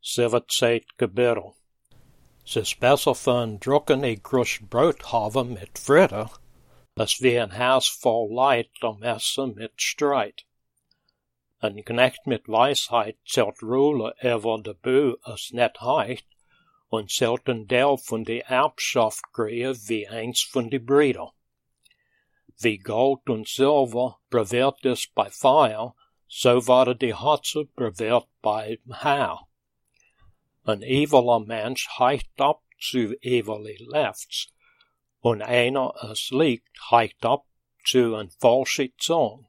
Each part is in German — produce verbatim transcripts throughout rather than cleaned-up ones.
ze wird Zeit gebeuren. Es ist besser für ein drucken ein Krust Brot haben mit Friede, als wie ein Haus voll Leid am Essen mit Streit. Ein Knecht mit Weisheit zählt Ruhe über de Bü es net heicht, und zählt ein Teil von die Erbschaft kriegen wie eins von die Brüder. Wie Gold und Silber bewährt ist bei Feuer, so wurde die Hotze bewährt bei Haar. Ein eviler Mensch heicht ab zu evili Lefts, und einer es liegt heicht ab zu ein falsche Zong.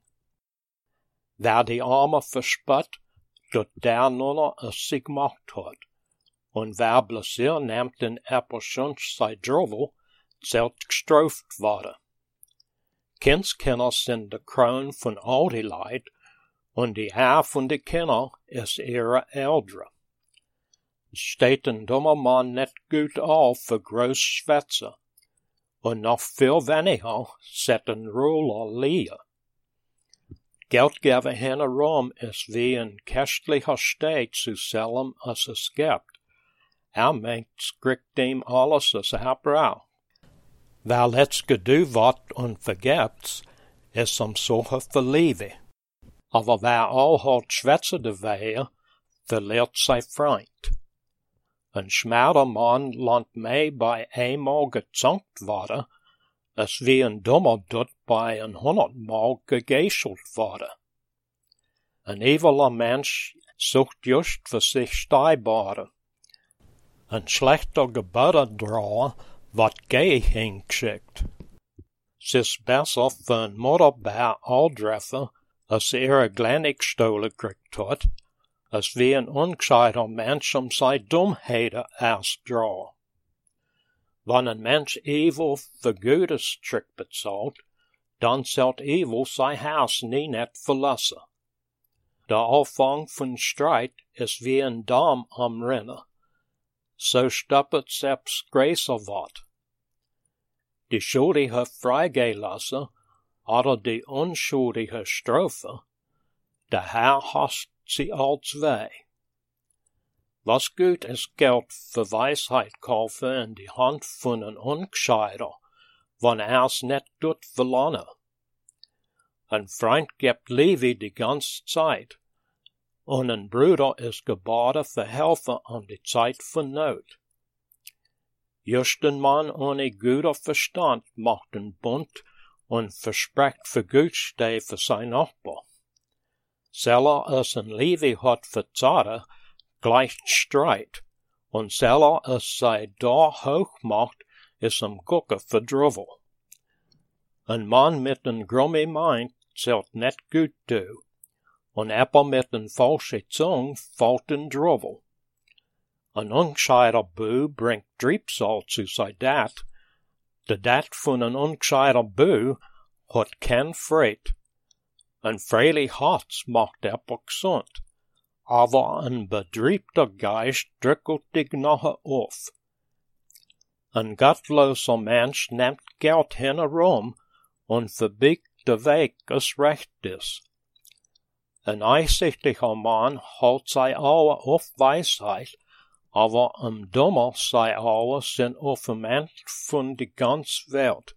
Wer die Arme verspott, dort der nunner es sich gemacht hat, und wer blessier nimmt den Epperschunsch sei Drovel, zelt gestroft worden. Kindskinder sind de Kroon von all die Leid, und die Haar von die Kinder is ihre Eldre. Steht ein dummer Mann net gut auf für groß Schwätze, und noch viel weniger set ein Ruler Lehe. Geldgeber hin Rom is wie ein kästlicher Stein zu selben, als es gibt. Er meint, kriegt ihm alles, was er braucht. Wer let's gedu wat und vergebts, is am solche verlieve. Aber wer all halt schwätze de Wehe, verliert sei Freund. Ein schmaler Mann lernt mei bei einmal gezankt worden, als wie ein dummer dort bei ein hundertmal gegeschelt worden. Ein eviler Mensch sucht just für sich Steibare. Ein schlechter Gebäudedrawer wat gei hingeschickt. Es ist besser für ein Mutterbär Aldreffer, als ihre Glennig stolen kriegt hat, als wie ein ungescheiter Mensch um sei Dummheiten ausdraw. Wenn ein Mensch evil für Gutes Trick bezahlt, dann zählt evil sein Haus nie net verlassen. Der Anfang von Streit ist wie ein Darm am Rennen. So stoppet selbst größer wat. Die Schuldige freigelassen, oder die unschuldige Strophe, der Herr hasst sie all zwei. Was gut ist Geld für Weisheit kaufen in die Hand von ein Ungescheiter, wann er's net tut verlange. Ein Freund gibt Liebe die ganze Zeit, und ein Bruder ist geboren für Helfen an die Zeit von Not. Just ein Mann ohne guter Verstand macht einen Bund und verspricht für Gutsteh für sein Nachbar. Seller es ein Liebe hat für Zade, gleicht Streit, und seller es sei da hoch macht, is am Gucke für Drovel. Ein Mann mit ein grummi Mind zählt net gut du, und Äpper mit ein falsche Zung fällt in Drovel. Ein ungescheiter Bü bringt Triebsal zu sei Dat, de Dat von ein ungescheiter Bü hat kein Freit. Ein freilich Herz macht Äpper gesund, aber ein bedriebter Geist drückt dich nachher auf. Ein gottloser Mensch nimmt Geld herum und verbiegt de Weg, es recht ist. Ein einsichtiger Mann hält sei Augen auf Weisheit, aber am Dummer sei Augen sind auf dem Mensch von die ganze Welt.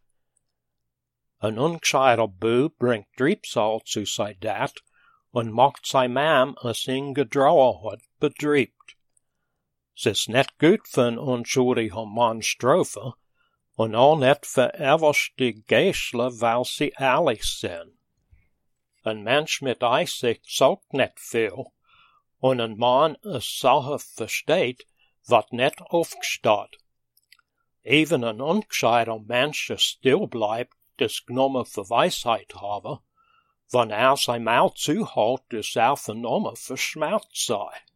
Ein ungescheiter Bü bringt Triebsal zu sei Dat und macht sei Mam, es ihn gedrauer hat, bedriebt. Es ist net gut für ein unschuldiger Mann Strophe und auch net für everste Geistle, weil sie ehrlich sind. Ein Mensch mit Einsicht sagt net viel, und ein Mann es Sache versteht, wat net aufgesteht. Even ein ungescheiter Mensch, der still bleibt, des Gnomme für Weisheit habe, wann er sein Maul zuhält, des er vernommen für Schmerz sei.